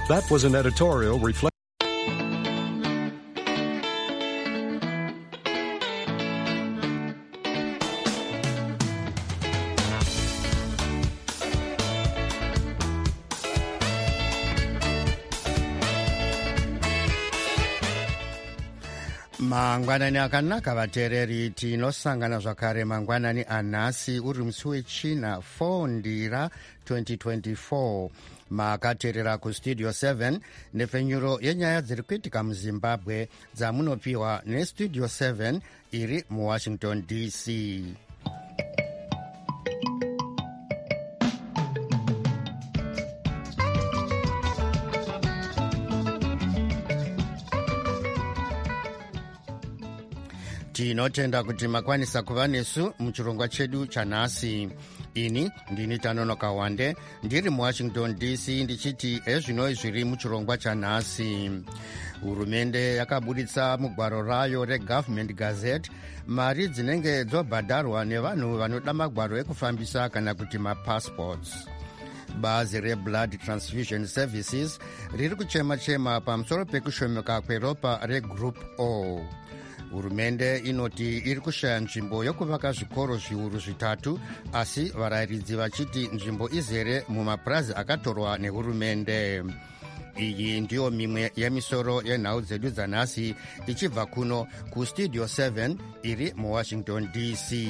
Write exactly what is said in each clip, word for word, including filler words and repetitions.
That was an editorial reflecting. Mangwanani akanaka vateereri, tinosangana zvakare mangwanani anhasi uri musi wechina four ndira twenty twenty-four. Makateerera kustudio seven nepfenyuro yenyaya dziri kuitika muzimbabwe dzamunopiwa nestudio seven iri muwashington D C. Tinotenda kuti makwanisa kuva nesu muchirongwa chedu chanhasi. Ini ndini Tanonoka Wande ndiri muwashington D C ndichiti ezvinoi zviri muchirongwa chanhasi. Hurumende yakabuditsa mugwaro rayo reGovernment Gazette mari dzinenge dzobhadharwa nevanhu vanoda magwaro ekufambisa kana kuti mapassports. Bazi reBlood Transfusion Services riri kuchema-chema pamusoro pekushomeka kweropa reGroup O. Hurumende inoti iri kushaya nzvimbo yokuvaka zvikoro zviuru zvitatu, asi varayiridzi vachiti nzvimbo izere mumapurazi akatorwa nehurumende. Iyi ndiyo mimwe yemisoro yenhau dzedu dzanhasi ichibva kuno kustudio seven iri muwashington D C.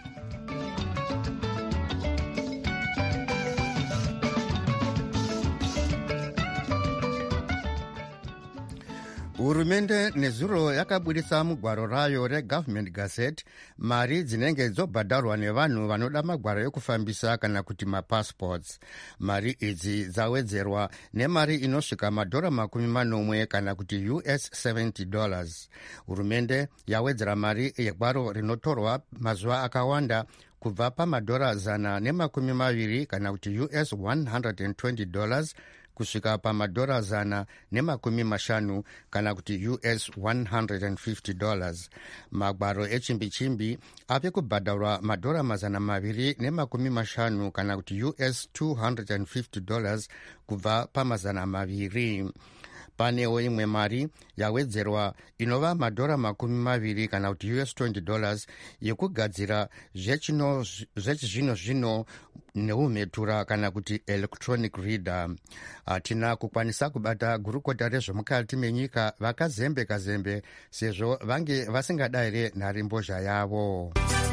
Hurumende nezuro yakabuditsa mugwaro rayo reGovernment Gazette mari dzinenge dzobhadharwa nevanhu vanoda magwaro ekufambisa kana kuti mapassports. Mari idzi dzawedzerwa nemari inosvika madhora makumi manomwe kana kuti U S seventy dollars. Hurumende yawedzera mari yegwaro rinotorwa mazuva akawanda kubva pamadhora zana nemakumi maviri kana kuti U S one hundred twenty dollars kusvika pamadhora zana nemakumi mashanu kana kuti U S one hundred fifty dollars. Magwaro echimbi-chimbi ave kubhadharwa madhora mazana maviri nemakumi mashanu kana kuti U S two hundred fifty dollars kubva pamazana maviri. Panewo imwe mari yawedzerwa inova madhora makumi maviri kana kuti U S twenty dollars yekugadzira zvechizvino-zvino neumhetura kana kuti electronic reader. Hatina kukwanisa kubata gurukota rezvemukati menyika vakazembe-kazembe sezvo vange vasingadayire nharimbozha yavo.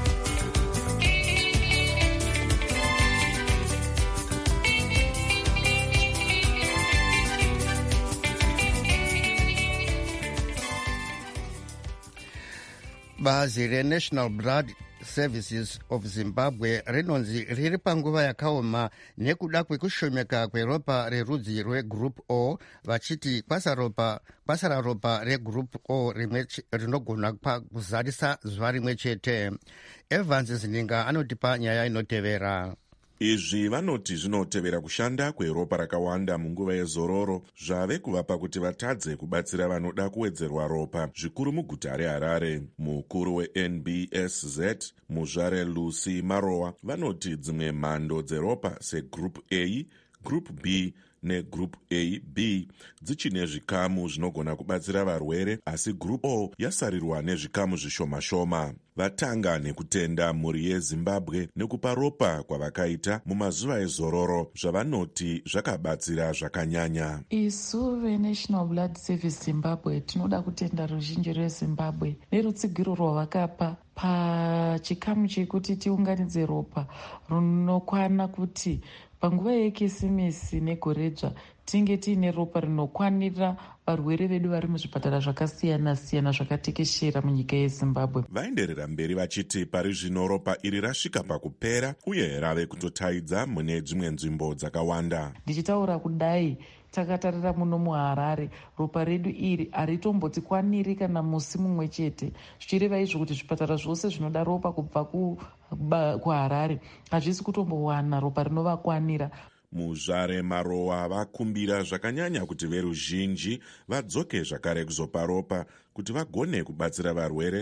Bazi reNational Blood Services of Zimbabwe rinonzi riri panguva yakaoma nekuda kwekushomeka kweropa rerudzi rweGroup O, vachiti kwasara ropa reGroup O rinogona kuzarisa zuva rimwe chete. Evans Zininga anotipa nyaya inotevera. Izvi vanoti zvinotevera kushanda kweropa rakawanda munguva yezororo zvave kuvapa kuti vatadze kubatsira vanoda kuwedzerwa ropa zvikuru muguta reHarare. Mukuru weN B S Z muzvare Lucy Marowa vanoti dzimwe mhando dzeropa seGroup A, Group B neGroup A B dzichine zvikamu zvinogona kubatsira varwere, asi Group O yasarirwa nezvikamu zvishoma-shoma. Vatanga nekutenda mhuri yeZimbabwe nekupa ropa kwavakaita mumazuva ezororo zvavanoti zvakabatsira zvakanyanya. Isu veNational Blood Service Zimbabwe tinoda kutenda ruzhinji rweZimbabwe nerutsigiro rwavakapa pachikamu chekuti tiunganidze ropa runokwana kuti panguva yekesimisi negoredzva tinge tiine ropa rinokwanira varwere vedu vari muzvipatara zvakasiyana-siyana zvakatekeshera munyika yeZimbabwe. Vaenderera mberi vachiti pari zvino ropa iri rasvika pakupera uye rave kutotaidza mune dzimwe nzvimbo dzakawanda. Ndichitaura kudai takatarira muno muHarare ropa redu iri haritombotikwaniri kana musi mumwe chete, zvichireva izvo kuti zvipatara zvose zvinoda ropa kubva kuHarare hazvisi kutombowana ropa rinovakwanira. Muzvare Marowa vakumbira zvakanyanya kuti veruzhinji vadzoke zvakare kuzopa ropa kuti vagone kubatsira varwere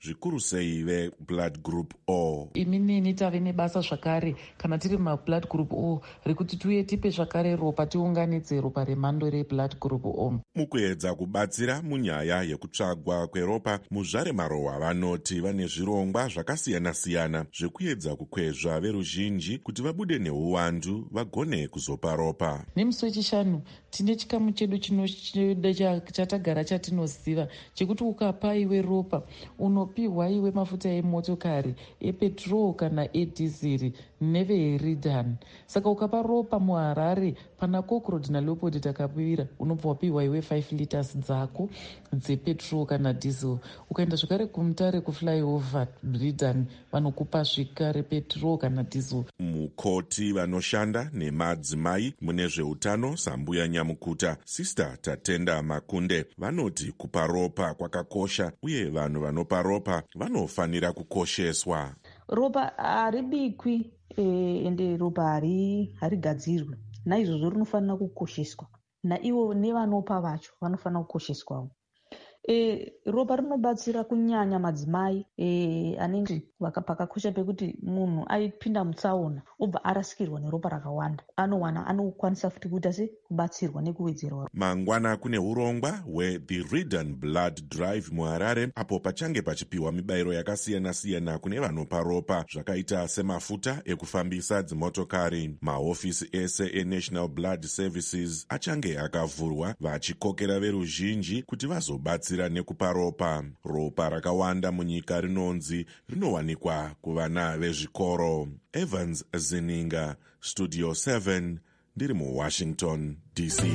zvikuru sei veblood group O. imi neni tave nebasa zvakare kana tiri mablood group O rekuti tiuye tipe zvakare ropa tiunganidze ropa remhando reblood group O. Mukuedza kubatsira munyaya yekutsvagwa kweropa, muzvare marohwa vanoti vane zvirongwa zvakasiyana-siyana zvekuedza kukwezva veruzhinji kuti vabude neuwandu vagone kuzopa ropa. Nemusi wechishanu tine chikamu chedu chatagara chatinoziva chekuti ukapa iwe ropa unopiwa iwe mafuta emotokari, epetrol kana edhiziri neveheridhan. Saka ukapa ropa muHarare pana Cockroach naLeopold takapivira unobva wapiwa iwe five liters dzako dzepetrol kana diesel. Ukaenda zvakare kumutare kuflyover Bridhan vanokupa zvekare petrol kana diesel. Mukoti vanoshanda nemadzimai mune zveutano sambuya Nyamukuta Sister Tatenda Makunde vanoti kupa ropa kwakakosha uye vanhu vanopa ropa vanofanira kukosheswa. Ropa haribikwi ende ropa harigadzirwe, naizvozvo rinofanira kukosheswa, naivo nevanopa vacho vanofanira kukosheswawo. E, ropa rinobatsira kunyanya madzimai e, anenge pakakosha pekuti munhu aipinda mutsaona obva arasikirwa neropa rakawanda, anowana anokwanisa futi kuita se kubatsirwa nekuwedzerwa. Mangwana kune urongwa hweThe Redden Blood Drive muHarare, apo pachange pachipiwa mibayiro yakasiyana-siyana kune vanopa ropa zvakaita semafuta ekufambisa dzimotokari. Mahofisi ese eNational Blood Services achange akavhurwa vachikokera veruzhinji kuti vazobatsira nekupa ropa. Ropa rakawanda munyika rinonzi rinowanikwa kuvana vezvikoro. Evans Zininga, Studio seven, ndiri muWashington D C.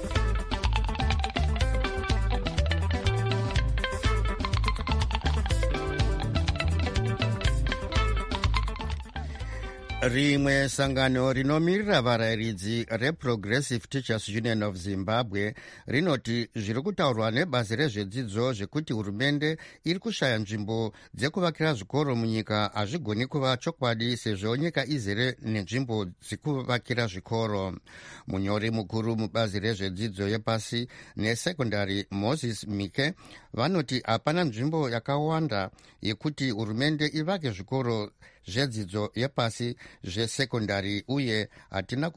Rimwe sangano rinomirira varayiridzi reProgressive Teachers Union of Zimbabwe rinoti zviri kutaurwa nebazi rezvedzidzo zvekuti hurumende iri kushaya nzvimbo dzekuvakira zvikoro munyika hazvigoni kuva chokwadi sezvo nyika izere nenzvimbo dzekuvakira zvikoro. Munyori mukuru mubazi rezvedzidzo yepasi nesekondari Moses Mike vanoti hapana nzvimbo yakawanda yekuti hurumende ivake zvikoro zvedzidzo yepasi zvesekondari uye hatina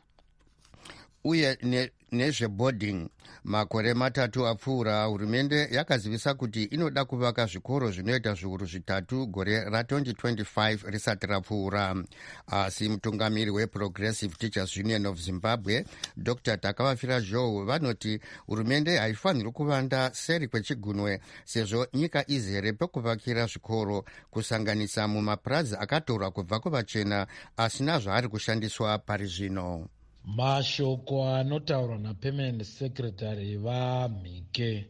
uye ne, nezveboarding. Makore matatu apfuura hurumende yakazivisa kuti inoda kuvaka zvikoro zvinoita zviuru zvitatu gore ratwenty twenty-five risati rapfuura. Asi mutungamiri weProgressive Teachers Union of Zimbabwe Doctor Takavafira Joe vanoti hurumende haifaniri kuvanda seri kwechigunwe sezvo nyika izere pekuvakira zvikoro kusanganisa mumapurazi akatorwa kubva kuvachena asina zvaari kushandiswa pari zvino. Mashoko anotaurwa naPermanent Secretary vaMhike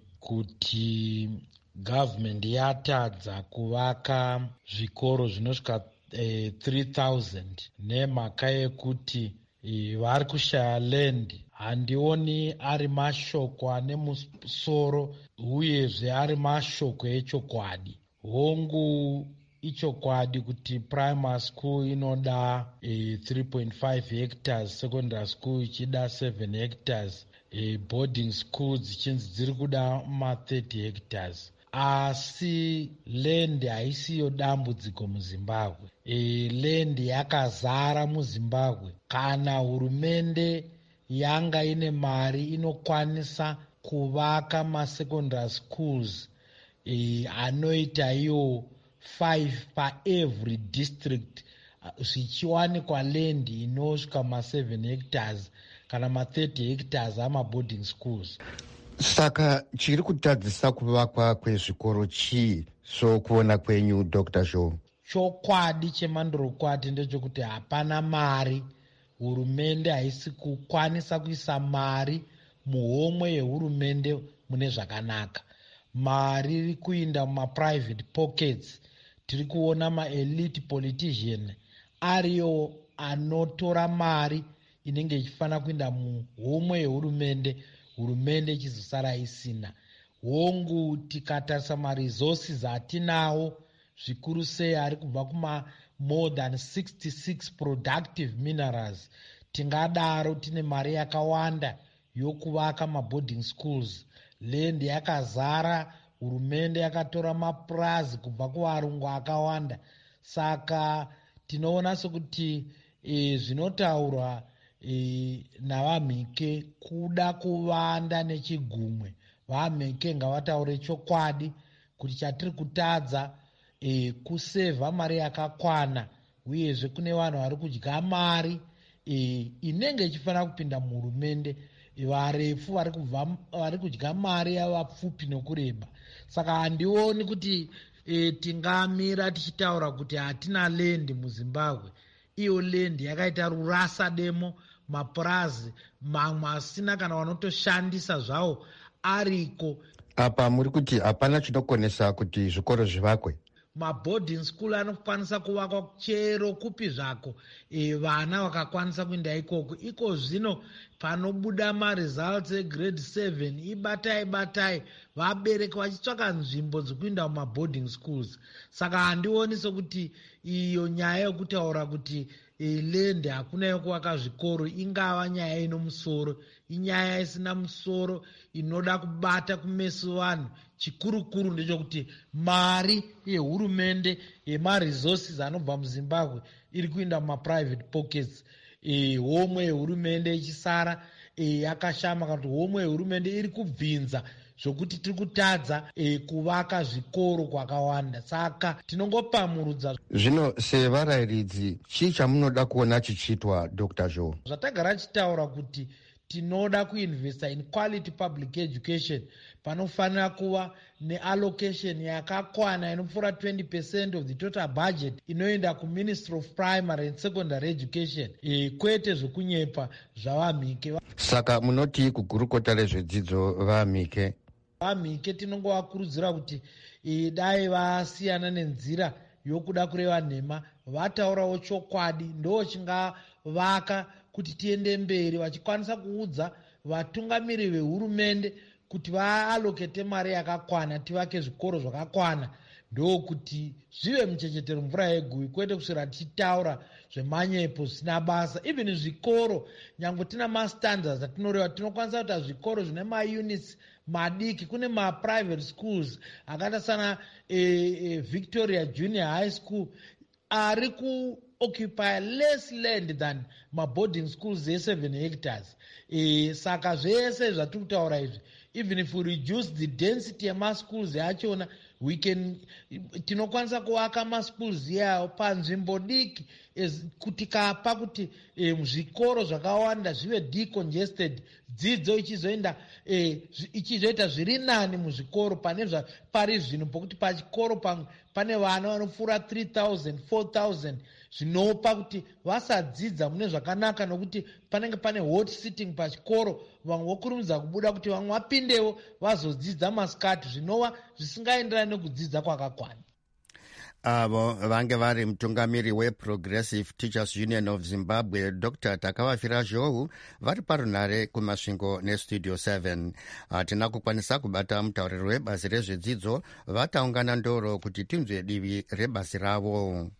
kuti gavhumendi yatadza kuvaka zvikoro zvinosvika eh, three thousand nemhaka yekuti eh, vari kushaya land, handioni ari mashoko ane musoro uyezve ari mashoko echokwadi. Hongu ichokwadi kuti primary school inoda e, three point five hectares, secondary school ichida seven hectares, e, boarding schools dzichinzi dziri kuda ma thirty hectares. Asi land haisiyo dambudziko muZimbabwe. E, land yakazara muZimbabwe. Kana hurumende yanga ine mari inokwanisa kuvaka masecondary schools e, anoita iyo five pa every district zvichiwanikwa land inosvika ma seven hectares kana ma thirty hectares ama boarding schools. Saka chiri kutadzisa kuvakwa kwezvikoro chii so kuona kwenyu Doctor Joe? Chokwadi chemandorokwati ndechekuti hapana mari. Hurumende haisi kukwanisa kuisa mari muhomwe yehurumende mune zvakanaka. Mari iri kuinda muma private pockets. Tiri kuona ma-elite politician ariyo anotora mari inenge ichifanira kuinda muhomwe yehurumende, hurumende ichizosara isina. Hongu tikatarisa ma-resources atinawo zvikuru sei ari kubva kuma more than sixty-six productive minerals, tingadaro tine mari yakawanda yokuvaka ma-boarding schools. Land yakazara hurumende yakatora mapurazi kubva kuvarungu akawanda. Saka tinoona sekuti e, zvinotaurwa e, navamhike kuda kuvanda nechigumwe. Vamhike ngavataure chokwadi kuti chatiri kutadza e, kusevha mari yakakwana, uyezve kune vanhu vari kudya mari e, inenge ichifanira kupinda muhurumende, varefu vari kubva vari kudya mari yavapfupi nokureba. Saka handioni kuti e, tingamira tichitaura kuti hatina lendi muZimbabwe. Iyo lendi yakaita rurasa demo, mapurazi mamwe asina kana vanotoshandisa zvawo ariko. Apa muri kuti hapana chinokonesa kuti zvikoro zvivakwe? Maboarding school anokwanisa kuvakwa chero kupi zvako e, vana vakakwanisa kuenda ikoko. Iko zvino panobuda maresults egrade seven, ibatai batai vabereki vachitsvaka nzvimbo dzekuenda mumaboarding schools. Saka handioni sokuti iyo nyaya yokutaura kuti e, lendi hakuna yokuvaka zvikoro ingava nyaya ino musoro, inyaya isina musoro inoda kubata kumeso vanhu. Chikurukuru ndechekuti mari yehurumende yemaresources anobva muZimbabwe iri kuenda mumaprivate pockets. E, homwe yehurumende ichisara e, yakashama, kana kuti homwe yehurumende iri kubvinza zvokuti tiri kutadza e, kuvaka zvikoro kwakawanda. Saka tinongopamurudza. Zvino sevarayiridzi, chii chamunoda kuona chichiitwa, Dr Joe? Zvatagara chitaura kuti tinoda kuinvesta in quality public education. Panofanira kuva neallocation yakakwana inopfuura twenty percent of the total budget inoenda kuMinistry of Primary and Secondary Education, e, kwete zvokunyepa zvavamhike. Saka munoti kugurukota rezvedzidzo vamhike? Vamhike tinongovakurudzira kuti e, dai vasiyana nenzira yokuda kureva nhema, vataurawo chokwadi, ndo chingavaka kuti tiende mberi, vachikwanisa kuudza vatungamiri vehurumende kuti vaalokete mari yakakwana, tivake zvikoro zvakakwana, ndokuti zvive muchechetero mvura yegui, kwete kuswera tichitaura zvemanyepo zvisina basa. Even zvikoro, nyange tina mastandards atinoreva, tinokwanisa kuita zvikoro zvine maunits madiki. Kune maprivate schools akaita sana e, e, Victoria Junior High School ari kuoccupy less land than maboarding schools e7 hectares. E, saka zvese zvatiri kutaura izvi, even if we reduce the density yemaschools yachona, we can tinokwanisa kuvaka maschools yawo panzvimbo diki, kuti kapa kuti e, zvikoro zvakawanda zvive decongested, dzidzo ichizoenda e, ichizoita zviri nani muzvikoro pane zva pari zvino, pokuti pachikoro pamwe pane vana vanopfuura three thousand four thousand, zvinopa kuti vasadzidza mune zvakanaka, nokuti panenge pane hot sitting pachikoro, vamwe vokurumidza kubuda kuti vamwe vapindewo vazodzidza masikati, zvinova zvisingaenderani nekudzidza kwakakwana. Avo vange vari mutungamiri weProgressive Teachers Union of Zimbabwe, Dr Takavafira Zhou, vari parunhare kumasvingo nestudio seven. Hatina kukwanisa kubata mutauriri webazi rezvedzidzo, vataungana ndoro kuti tinzwe divi rebazi ravo.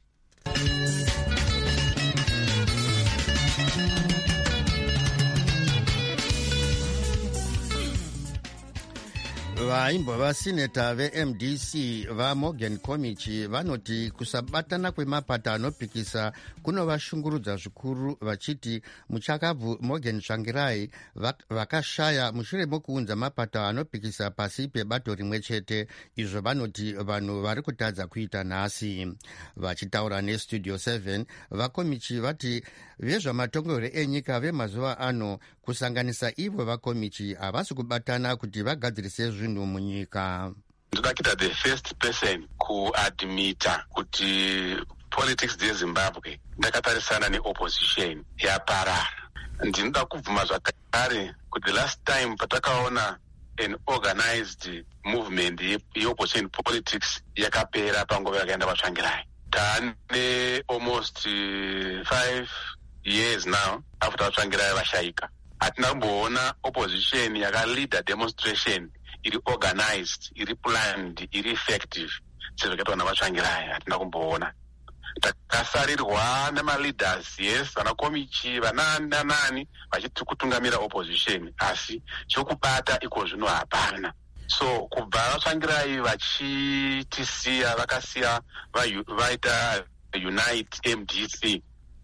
Vaimbo vasineta veM D C vaMorgan Komichi vanoti kusabatana kwemapato anopikisa kunovashungurudza zvikuru, vachiti muchakabvu Morgan Tsvangirai vakashaya mushure mokuunza mapato anopikisa pasi pebato rimwe chete, izvo vanoti vanhu vari kutadza kuita nhasi. Vachitaura nestudio seven, vaKomichi vati vezvamatongore enyika vemazuva ano kusanganisa ivo vaKomichi havasi kubatana kuti vagadzirise zvinhu munyika. Ndoda kuita the first person kuadmita kuti politics dzeZimbabwe ndakatarisana neopposition yaparara. Ndinoda kubvuma zvakare kuti the last time patakaona an organized movement yeopposition politics yakapera panguva yakaenda vaTsvangirai. Tane almost uh, five years now after vaTsvangirai vashaika. Hatina kumboona opposition yakaleader demonstration iri organized, iri planned, iri effective sezvakaitwa navaTsvangirai. Hatina kumboona. Takasarirwa nemaleaders, yes, vanaKomichi, vanani nanani vachiti kutungamira opposition, asi chokubata iko zvino hapana. so kubva vatsvangirai vachitisiya vakasiya vaita Unite M D C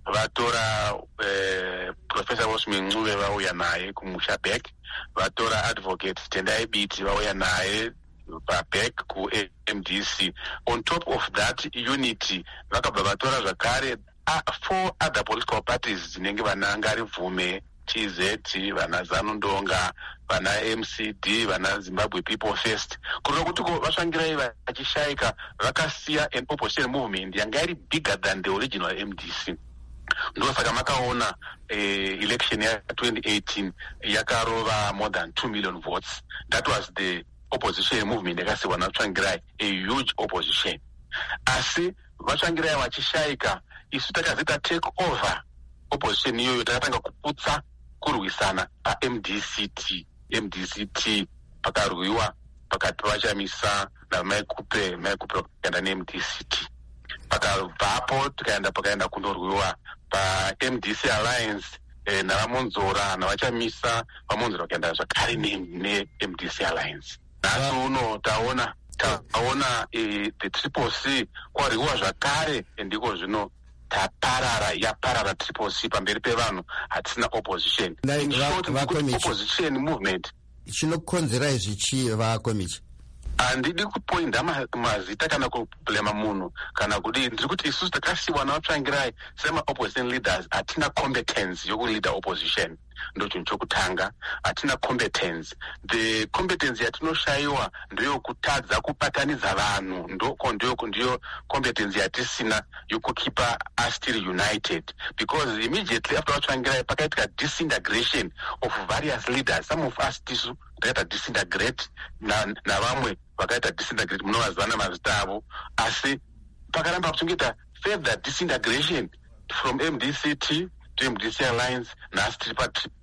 vatora eh, Professor Osman Ncube vauya naye kumushabek, vatora Advocate Tendai Biti vauya naye paback ku M D C. On top of that unity vakabva vatora zvakare uh, four other political parties dzinenge vana Ngari Bvume, T Z, vana Zanu Ndonga, vana M C D, vana Zimbabwe People First, kureva kuti vasvangirai vachishaika vakasiya an opposition movement yanga iri bigger than the original M D C. Ndo saka makaona eh, election ya twenty eighteen yakarova more than two million votes. That was the opposition movement yakasiwa naVatsvangirai, a huge opposition. Asi Vatsvangirai vachishaika, isu takazita take over opposition iyoyo, takatanga kuputsa kurwisana pa M D C T. M D C T pakarwiwa pakati pavachamisa namaikupe maikupe pakaenda ne M D C T. Pakabvapo tikaenda pakaenda kundorwiwa pa M D C Alliance eh, navamonzora navachamisa vamonzora vakaenda zvakare ne M D C Alliance. Nhasi uno taona taona eh, the Triple C kwarwiwa zvakare, ndiko zvino taparara yaparara Triple C pamberi pevanhu, hatisina opposition. In short, opposition movement chinokonzera izvi chii vakomichi? Handidi kupoinda mazita kana kublema munhu kana kudii, ndiri kuti isusu takasiwa naVatsvangirai sema opposition leaders hatina competence yokuleader opposition. Ndo chinhu chokutanga, hatina competence. The competence yatinoshayiwa ndeyokutadza kubatanidza vanhu, ndoko ndiyoko ndiyo competence yatisina yokukeepa us still united, because immediately after Vatsvangirai pakaitika disintegration of various leaders. Some of us tisu takaita disintegrate na navamwe vakaita disintegrate, munovazivana mazita avo, asi pakaramba kuchengeta further disintegration from M D C T to M D C Alliance nhasi tiri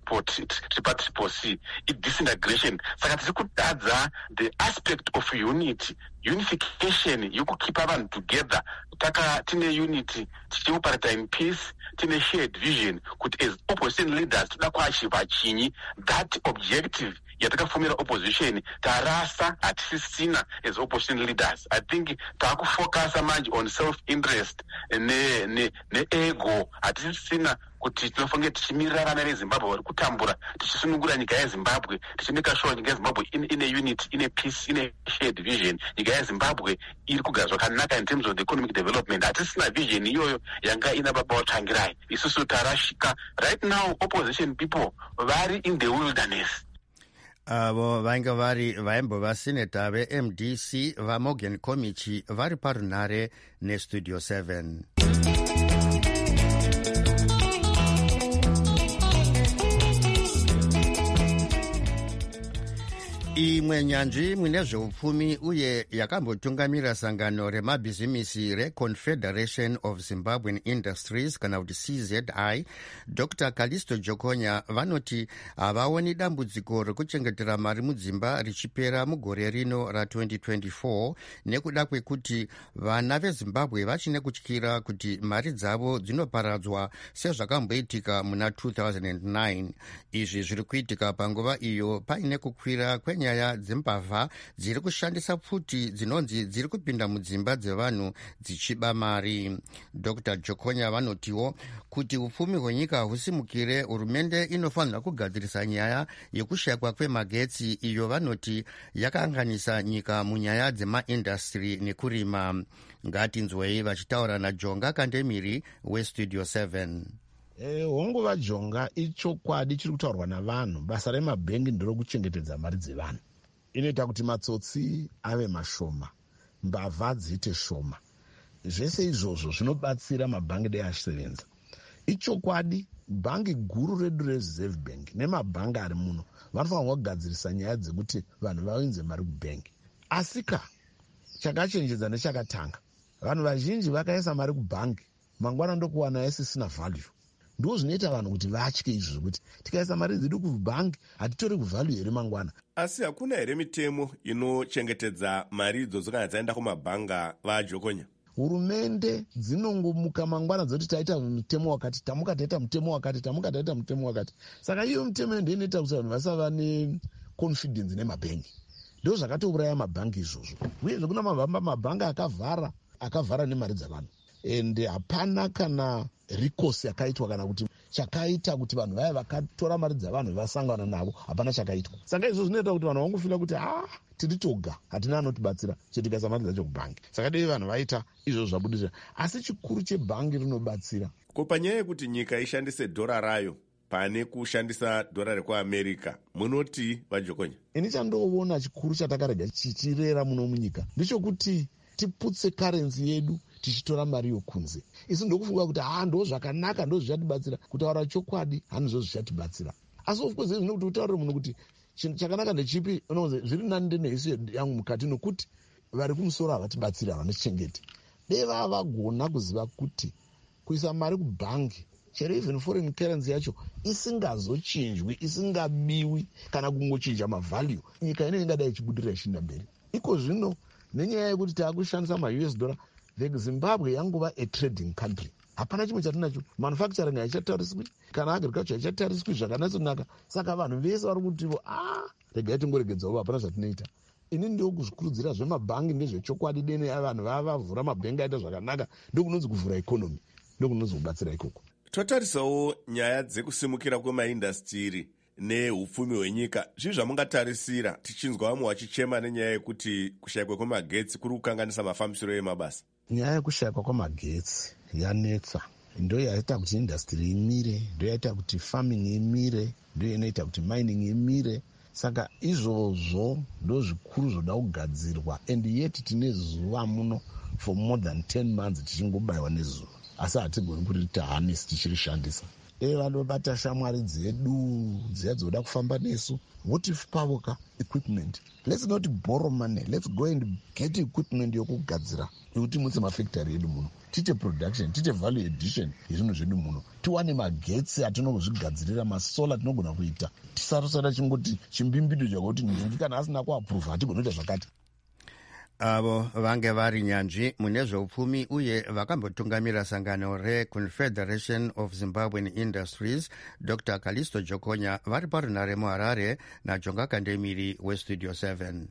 pa Triple C, i-disintegration. Saka tiri kutadza the aspect of unity, unification yokukeepa vanhu together. Taka tine unity, tichioperate in peace, tine shared vision kuti as opposition leaders toda kuachiva chinyi. That objective yatakafumira opposition tarasa, hatisisina as opposition leaders. I think taakufocasa manje on self-interest ne, ne, ne ego. Hatisisina kuti tinofanira tichimirira vana veZimbabwe vari kutambura, tichisunungura nyika yeZimbabwe, tichimeka sure nyika yeZimbabwe ine, ine unity, ine peace, ine shared vision. Nyika yeZimbabwe iri kugara zvakanaka in terms of the economic development. Hatisina vision iyoyo yanga ina baba Vatsvangirai. Isusu tarashika. Right now opposition people vari in the wilderness. Avo vainge vari vaimbova seneta ve-M D C vaMorgan Komichi vari parunare neStudio seven. Imwe nyanzvi mune zveupfumi uye yakambotungamira sangano remabhizimisi reConfederation of Zimbabwean Industries kana kuti C Z I, Doctor Callisto Jokonya vanoti havaoni dambudziko rekuchengetera mari mudzimba richipera mugore rino ra-twenty twenty-four nekuda kwekuti vana veZimbabwe vachine kutyira kuti mari dzavo dzinoparadzwa sezvakamboitika muna two thousand nine. Izvi zviri kuitika panguva iyo paine kukwira kwenye nyaya dzembavha dziri kushandisa pfuti dzinonzi dziri kupinda mudzimba dzevanhu dzichiba mari. Doctor Jokonya vanotiwo kuti upfumi hwenyika husimukire, hurumende inofanira kugadzirisa nyaya yekushayikwa kwemagetsi iyo vanoti yakaanganisa nyika munyaya dzemaindastry nekurima. Ngatinzwei vachitaura naJonga Kandemiri weStudio seven. Eh, honguva Jonga, ichokwadi chiri kutaurwa navanhu. Basa remabhengi nderokuchengetedza mari dzevanhu. Inoita kuti matsotsi ave mashoma, mbavha dziite shoma. Zvese izvozvo zvinobatsira mabhangi dai achisevenza. Ichokwadi bhangi guru redu reReserve Bank nemabhangi ari muno vanofanirwa kugadzirisa nyaya dzekuti vanhu vaunze mari kubhengi. Asika chakachenjedza nechakatanga. Vanhu vazhinji vakaisa mari kubhangi, mangwana ndokuwana isisina value. Ndo zvinoita vanhu kuti vatye izvo kuti tikaisa mari dzedu kubhangi hatitori kuvalue here mangwana. Asi hakuna here mitemo inochengetedza mari idzodzo kana dzaenda kumabhanga vaJokonya? Hurumende dzinongomuka mangwana dzoti taita mutemo wakati, tamuka taita mutemo wakati, tamuka taita mutemo wakati. Saka iyo mutemo ndiyo inoita kuti vanhu vasava neconfidence nemabhengi. ndo zvakatouraya mabhangi izvozvo. Uyezve kuna mabhangi akavhara akavhara nemari dzavanhu, ende hapana kana rikosi yakaitwa kana kuti chakaita kuti vanhu vaya vakatora mari dzavanhu vasangana navo, hapana chakaitwa. Saka izvo zvinoita kuti vanhu vangofila kuti ah tiri toga, hatina anotibatsira chetikasa mari dzacho kubhangi. Saka dei vanhu vaita izvo zvabudirira, asi chikuru chebhangi rinobatsira. Ko panyaya yekuti nyika ishandise dhora rayo pane kushandisa dhora rekuamerica, munoti vaJokonya? Ini chandoona chikuru chatakarega chichirera muno munyika ndichokuti tiputse karenzi yedu tichitora mari yokunze. Isi ndokufunga kuti ha ndo zvakanaka, ndo zvichatibatsira. Kutaura chokwadi hanizvo zvichatibatsira. Asi of course zvino kuti utaure munhu kuti chinhu chakanaka ndechipi, unoze zviri nani ndeneisu yangu mukati nokuti vari kumusoro havatibatsira, havanochengeti. Dei vava vagona kuziva kuti kuisa mari kubhangi, chero even foreign currency yacho isingazochinjwi, isingabiwi kana kungochinja mavalue, nyika ine ingadai ichibudirira ichienda mberi. Iko zvino nenyaya yekuti taakushandisa ma-U S dollar, the Zimbabwe yanguva a trading country. Hapana chimwe chatinacho, manufacturing haichatariswi, kana agriculture haichatariswi zvakanatsonaka. Saka vanhu vese vari kuti ah regai tingoregedzawo, hapana zvatinoita. Ini ndio kuzvikurudzira zvemabhangi ndezvechokwadi dene vanhu vava vavhura mabhengi aita zvakanaka, ndokunonzi kuvhura economy, ndokunonzi kubatsira ikoko. Totarisawo nyaya dzekusimukira kwemaindastiri neupfumi hwenyika. Zvii zvamungatarisira tichinzwa vamwe vachichema nenyaya yekuti kushayikwa kwemagetsi kuri kukanganisa mafambisiro emabasa? Nyaya yekushayikwa kwamagetsi yanetsa, ndo yaita kuti industry imire, ndo yaita kuti farming imire, ndo inoita kuti mining imire. Saka izvozvo ndo zvikuru zvoda kugadzirwa, and yet tine zuva muno for more than ten months tichingobayiwa nezuva, asi hatigoni kuti tahanisi tichirishandisa. Dei vanobata shamwari dzedu dziya dzoda kufamba nesu, votipawoka equipment. Let's not borrow money, let's go and get equipment yokugadzira yekuti mutse mafactory edu muno, tite production, tite value addition yezvinhu zvedu muno, tiwane magetsi atinozvigadzirira, masola tinogona kuita, tisarosara chingoti chimbimbido chakuti nyanzvi kana asina kuapprove hatigoni kuita zvakati. Avo vange vari nyanzvi mune zveupfumi uye vakambotungamira sangano reConfederation of Zimbabwean Industries, Doctor Kalisto Jokonya, vari parunare muHarare naJonga Kandemiri weStudio seven.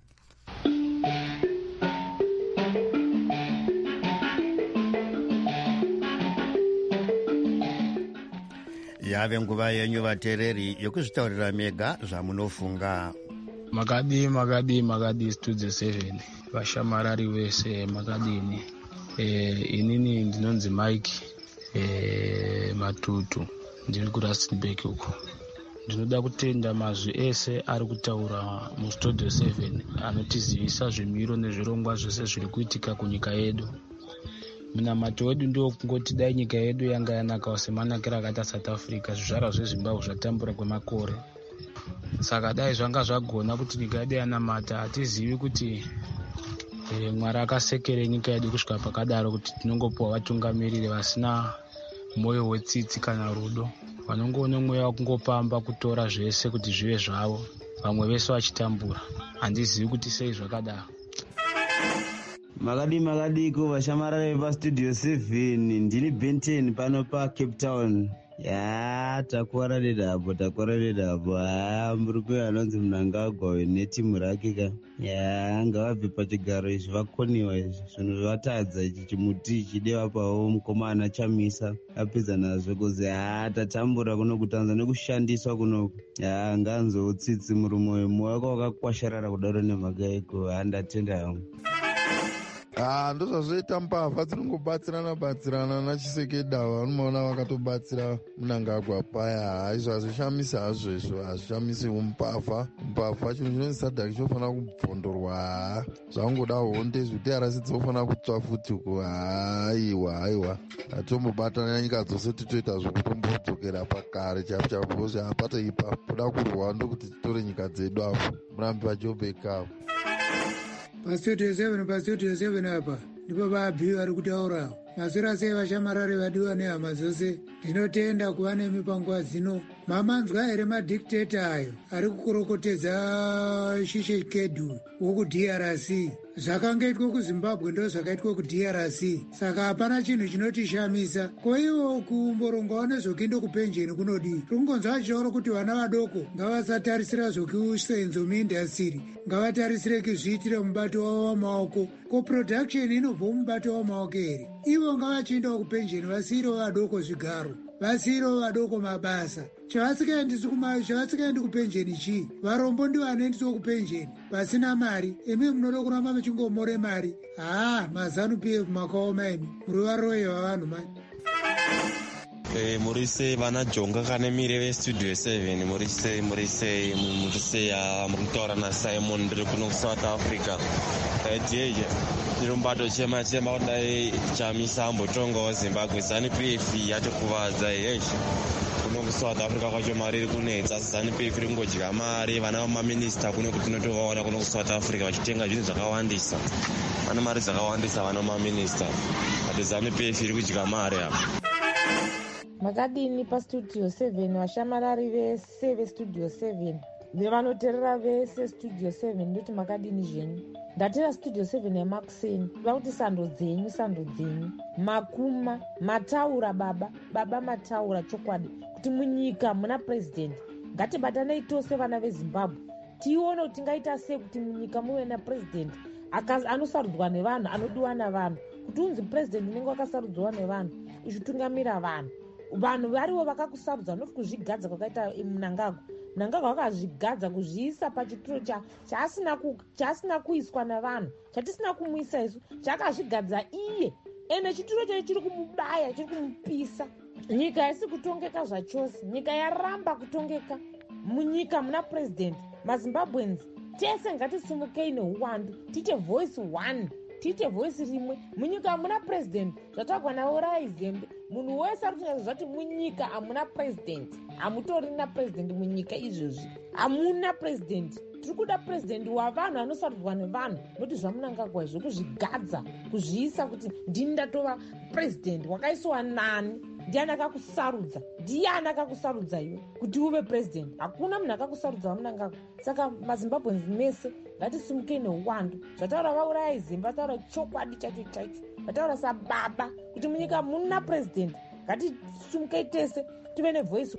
Yave nguva yenyu vateereri yokuzvitaurira mega zvamunofunga. Makadi makadi makadi Studio seven, vashamarari vese makadini. Eh, inini ndinonzi Mike eh, Matutu, ndiri kuRustenburg uko. Ndinoda kutenda mazwi ese ari kutaura muStudio seven anotizivisa zvemiro nezvirongwa zvese zviri kuitika kunyika yedu. Munamato wedu ndio kungoti dai nyika yedu yanga yanaka semanakira akaita South Africa, zvizvarwa zveZimbabwe zvatambura kwemakore. Saka dai zvanga zvagona kuti nyika yedu yanamata, hatizivi kuti e, Mwari akasekere nyika yedu kusvika pakadaro kuti tinongopiwa vatungamiriri vasina moyo wetsitsi kana rudo, vanongoona mweya wakungopamba kutora zvese kuti zvive zvavo, vamwe vese vachitambura. Handizivi kuti sei zvakadaro. Makadi makadiko vashamarare paStudio seven, ndini Benton pano pa Cape Town. Ya takwara nedapo takwara nedapo ha murikuyo anonzi Mnangagwa netimu rake ka ya ngavabve pachigaro izvi vakoniwa izvi zvinhu zvatadza ichi chimuti chideva pawo mukomana Chamisa apedza nazvo kozi ha tatambura kuno kutanza nekushandiswa kuno ya nganzo tsitsi murume wemoyo wako wakakwasharara kudaro nemhaka iko handatenda hangu. Ah, ndo zvazvoita mbavha dzinongobatsirana batsirana naChisekedava, unomaona vakatobatsira Mnangagwa paya. Haizvo hazvishamisi hazvo izvo, hazvishamisi umbavha. Mbavha chinhu chinonzi sadhaki chinofanira kubvondorwa, zvangoda honde zvekuti arasi dzinofanira kutsva futi uko. Haiwa haiwa, hatombobatana nyika dzose titoita zvokutombodzokera pakare chapo chapo, kozvi hapata ipa kuda kurwa ndokuti titore nyika dzedu apo murambi vaJoburg avo. paStudio seven paStudio seven apa ndipo vaabhiyi vari kutaurawo. Masura sei vashamarare vadiwa nehama dzose, ndinotenda kuva nemi panguva dzino. mamanzwa here madhikiteta ayo ari kukorokotedza shishekedu wokudhi r c. zvakangaitwa kuzimbabwe ndo zvakaitwa kudhi r c. saka hapana chinhu chinotishamisa. ko iwo kumborongawo nezvokuenda kupenjeni kunodii? rikungonzwa achitaura kuti vana vadoko ngavasatarisira zvokusenzo muindastiri, ngavatarisire kuzviitira mubato wavo wamaoko. ko production inobva mubato wamaoko here? ivo ngavachiendawo kupenjeni, vasiyirewo vadoko zvigaro, vasiyirewo vadoko mabasa. chavasikaendi kupenjeni chii? varombo ndivo vanoendiswa kupenjeni vasina mari. imi munoda kuramba muchingomore mari. haa, mazanu p f makaoma imi muri varoyi vavanhu mani. Eh, muri sei vana jonga kane mire vestudio seven? muri sei muri sei muri sei? muri kutaura nasimon ndiri kuno kusouth africa. jeje ndiri mubato chema chema kudai chamisa ambotongawo zimbabwe. zanu p f yatikuvadza yeshe kuno kusouth africa kwacho mari iri kunetsa. zanu p f iri kungodya mari. vana vamaminista kuno kuti tinotovaona kuno kusouth africa vachitenga zvinhu zvakawandisa. vana mari dzakawandisa vana vamaminista, ati zanu p f iri kudya mari apa. makadini pastudio seven? vashamarari vese vestudio seven nevanoteerera vese studio seven ndoti makadini zvenyu? ndatera studio seven yemakuseni vakuti sando dzenyu sando dzenyu makuma mataura baba baba mataura chokwadi kuti munyika muna president. ngatibatanei tose vana vezimbabwe tione kuti tingaita sei kuti munyika muve napresident anosarudzwa nevanhu, anodiwa navanhu. kuti unzi president unenge wakasarudzwa nevanhu uchitungamira vanhu. vanhu varivo vakakusarudza noti kuzvigadza kwakaita munangagwa. munangagwa vakazvigadza kuzviisa pachituro chaasina kuiswa navanhu, chatisina kumuisa isu, chakazvigadza iye. ene chituro chacho chiri kumubaya, chiri kumupisa. nyika isi kutongeka zvachose, nyika yaramba kutongeka. munyika muna president. mazimbabweans tese ngatisumukei neuwandu, tiite voice one, tiite voice rimwe. munyika hamuna president zvatagwa naurayi zembe. munhu wese ari kunyatsa zvati munyika hamuna president. hamutorina president munyika izvozvi, hamuna president. tiri kuda president wavanhu anosarudzwa nevanhu. noti zvamunangagwa izvo kuzvigadza, kuzviisa kuti ndini ndatova president. wakaiswa nani? ndiani akakusarudza? ndiani akakusarudza iwe kuti uve president? hakuna munhu akakusarudza vamunangagwa. saka mazimbabweans mese ngatisumukei neuwandu. zvataura vaurayi zimba, vataura chokwadi chacho chacho, vataura sababa kuti munyika muna president. ngatisumukei tese tive nevoice.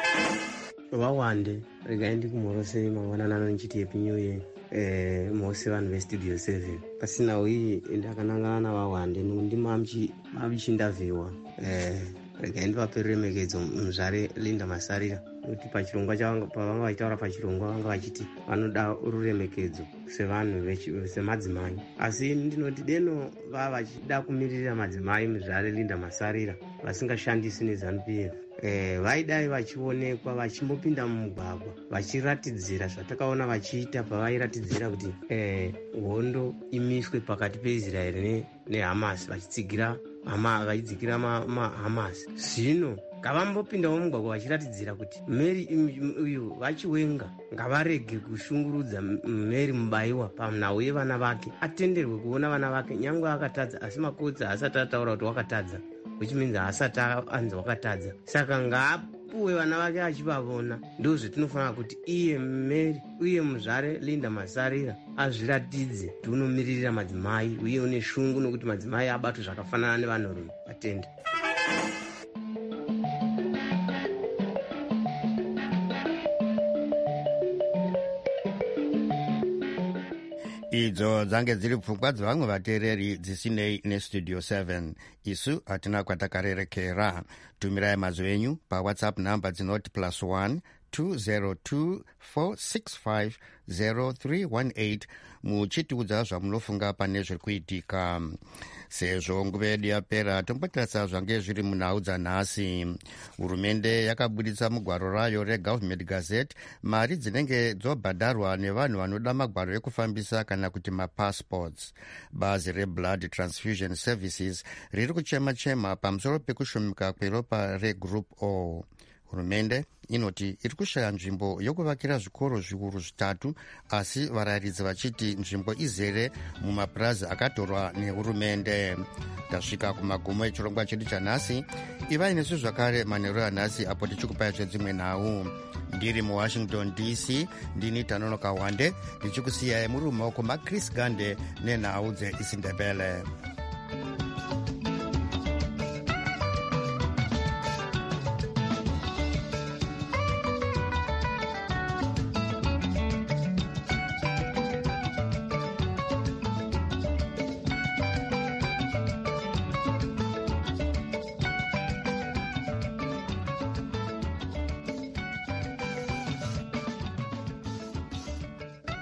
vawande regai ndikumhorosei mangwanana nonchiti yepi new year. Eh, mose vanhu vestudio seven pasina uyi ndakanangana navawande ndimamchindavhiwa. eh, regai ndivape remekedzo muzvare linda masarira kuti pachirongwa pavanga vachitaura pachirongwa vanga vachiti vanoda ruremekedzo sevanhu semadzimai. asi ndinoti deno vava vachida kumirira madzimai muzvare linda masarira vasingashandisi nezanu p f. Eh, vaidai vachionekwa vachimbopinda mumugwagwa vachiratidzira zvatakaona vachiita pavairatidzira kuti eh, hondo imiswe pakati peisraeri nehamas vachitsigira vachidzikira mahamas. zvino ngavambopindawo mumugwagwa vachiratidzira kuti mary uyu vachiwenga ngavarege kushungurudza mary mubayiwa panhau yevana vake, atenderwe kuona vana vake nyangwe akatadza. asi makotsi haasati ataura kuti wakatadza, which means haasati anzi wakatadza. saka ngaapuwe vana vake achivavona. ndo zvetinofanira kuti iye mary uye muzvare linda masarira azviratidze kuti unomiririra madzimai uye une shungu nokuti madzimai abatwe zvakafanana nevanhurume. atende. idzo dzange dziri pfungwa dzevamwe vateereri dzisinei nestudio seven. isu hatina kwatakarerekera. tumirai mazwi enyu pawhatsapp namba dzinoti plus one two zero two four six five zero three one eight muchitiudza zvamunofunga pane zviri kuitika. sezvo nguva yedu yapera tombotarisa zvange zviri munhau dzanhasi. hurumende yakabuditsa mugwaro rayo regovernment gazette mari dzinenge dzobhadharwa nevanhu vanoda magwaro ekufambisa kana kuti mapassports. bazi reblood transfusion services riri kuchema chema pamusoro pekushomeka kweropa regroup o. hurumende inoti iri kushaya nzvimbo yokuvakira zvikoro zvikuru zvitatu, asi varayiridzi vachiti nzvimbo izere mumapurazi akatorwa nehurumende. Tasvika kumagumo echirongwa chedu chanhasi. Ivai nesu zvakare manheru anhasi apo tichikupai zvedzimwe nhau. Ndiri muwashington D C ndini Tanonoka Wande ndichikusiyai muri mumaoko maChris Gande nenhau dzeIsindebele.